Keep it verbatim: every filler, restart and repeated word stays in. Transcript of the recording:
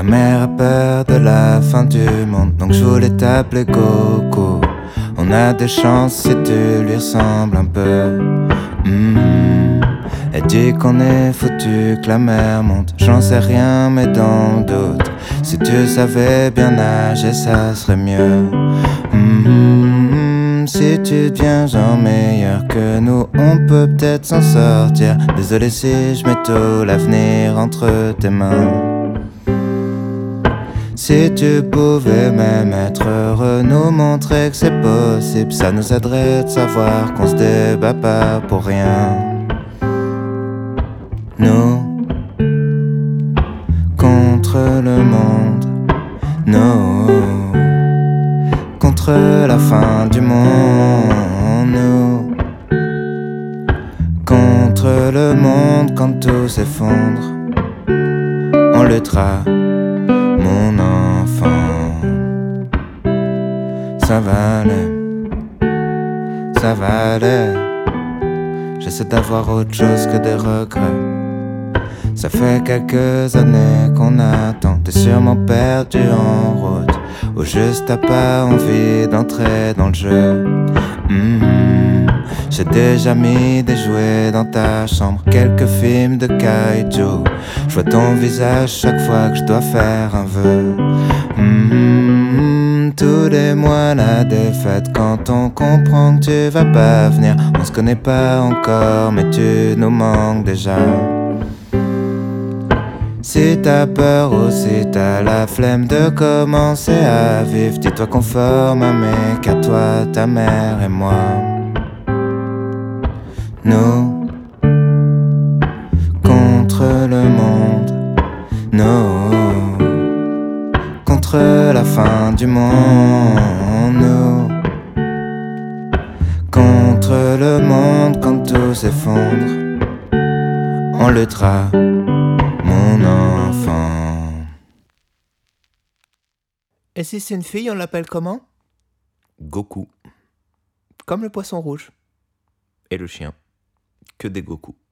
mère a peur de la fin du monde, donc je voulais t'appeler Coco. On a des chances si tu lui ressembles un peu. Mmh. Elle dit qu'on est foutu, que la mer monte. J'en sais rien, mais dans le doute, si tu savais bien nager, ça serait mieux. Mmh. Si tu deviens genre meilleur que nous, on peut peut-être s'en sortir. Désolé si je mets tout l'avenir entre tes mains. Si tu pouvais même être heureux, nous montrer que c'est possible, ça nous aiderait de savoir qu'on se débat pas pour rien. Nous, contre le monde, nous, contre la fin du monde, nous, contre le monde quand tout s'effondre, on luttera. Mon enfant, ça va aller, ça va aller. J'essaie d'avoir autre chose que des regrets. Ça fait quelques années qu'on attend. T'es sûrement perdu en route, ou juste t'as pas envie d'entrer dans le jeu. Mmh. J'ai déjà mis des jouets dans ta chambre, quelques films de kaiju. Je vois ton visage chaque fois que je dois faire un vœu. Mmh. Tous les mois la défaite, quand on comprend que tu vas pas venir. On se connaît pas encore, mais tu nous manques déjà. Si t'as peur ou si t'as la flemme de commencer à vivre, dis-toi qu'on forme un mec à toi, ta mère et moi. Nous, contre le monde, nous, contre la fin du monde, nous, contre le monde quand tout s'effondre, on luttera. Mon enfant. Et si c'est une fille, on l'appelle comment? Goku. Comme le poisson rouge. Et le chien. Que des Goku.